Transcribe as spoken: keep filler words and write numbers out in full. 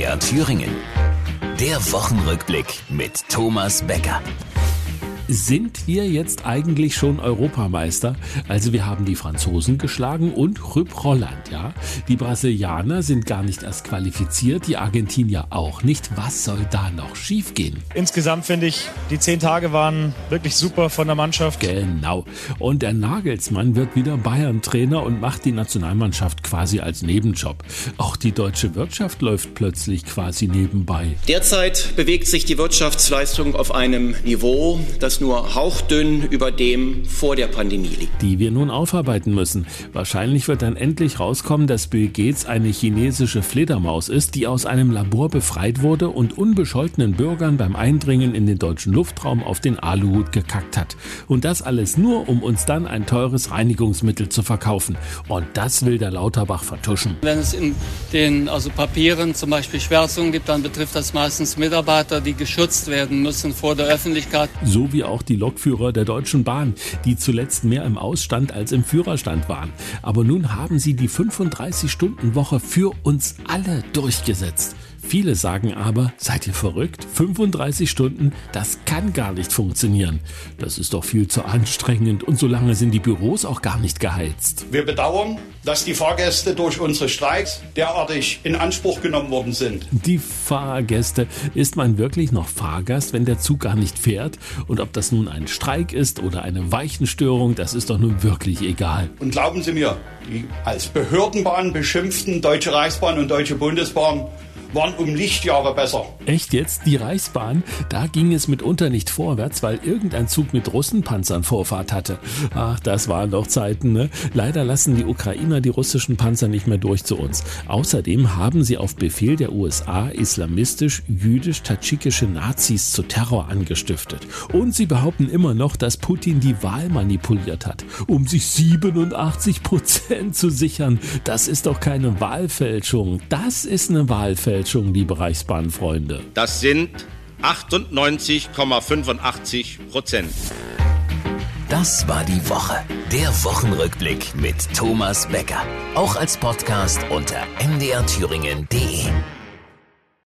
R Thüringen. Der Wochenrückblick mit Thomas Becker. Sind wir jetzt eigentlich schon Europameister? Also wir haben die Franzosen geschlagen und Rüb Holland, ja. Die Brasilianer sind gar nicht erst qualifiziert, die Argentinier auch nicht. Was soll da noch schiefgehen? Insgesamt finde ich, die zehn Tage waren wirklich super von der Mannschaft. Genau. Und der Nagelsmann wird wieder Bayern-Trainer und macht die Nationalmannschaft quasi als Nebenjob. Auch die deutsche Wirtschaft läuft plötzlich quasi nebenbei. Derzeit bewegt sich die Wirtschaftsleistung auf einem Niveau, das nur hauchdünn über dem vor der Pandemie liegt. Die wir nun aufarbeiten müssen. Wahrscheinlich wird dann endlich rauskommen, dass Bill Gates eine chinesische Fledermaus ist, die aus einem Labor befreit wurde und unbescholtenen Bürgern beim Eindringen in den deutschen Luftraum auf den Aluhut gekackt hat. Und das alles nur, um uns dann ein teures Reinigungsmittel zu verkaufen. Und das will der Lauterbach vertuschen. Wenn es in den also Papieren zum Beispiel Schwärzungen gibt, dann betrifft das meistens Mitarbeiter, die geschützt werden müssen vor der Öffentlichkeit. So wie auch die Lokführer der Deutschen Bahn, die zuletzt mehr im Ausstand als im Führerstand waren. Aber nun haben sie die fünfunddreißig-Stunden-Woche für uns alle durchgesetzt. Viele sagen aber, seid ihr verrückt? fünfunddreißig Stunden, das kann gar nicht funktionieren. Das ist doch viel zu anstrengend und so lange sind die Büros auch gar nicht geheizt. Wir bedauern, dass die Fahrgäste durch unsere Streiks derartig in Anspruch genommen worden sind. Die Fahrgäste. Ist man wirklich noch Fahrgast, wenn der Zug gar nicht fährt? Und ob das nun ein Streik ist oder eine Weichenstörung, das ist doch nun wirklich egal. Und glauben Sie mir, die als Behördenbahn beschimpften Deutsche Reichsbahn und Deutsche Bundesbahn waren um Lichtjahre besser. Echt jetzt? Die Reichsbahn? Da ging es mitunter nicht vorwärts, weil irgendein Zug mit Russenpanzern Vorfahrt hatte. Ach, das waren doch Zeiten, ne? Leider lassen die Ukrainer die russischen Panzer nicht mehr durch zu uns. Außerdem haben sie auf Befehl der U S A islamistisch-jüdisch-tadschikische Nazis zu Terror angestiftet. Und sie behaupten immer noch, dass Putin die Wahl manipuliert hat, um sich siebenundachtzig Prozent zu sichern. Das ist doch keine Wahlfälschung. Das ist eine Wahlfälschung. Liebe Reichsbahnfreunde. Das sind achtundneunzig Komma fünfundachtzig Prozent. Das war die Woche. Der Wochenrückblick mit Thomas Becker. Auch als Podcast unter m d r thüringen punkt d e.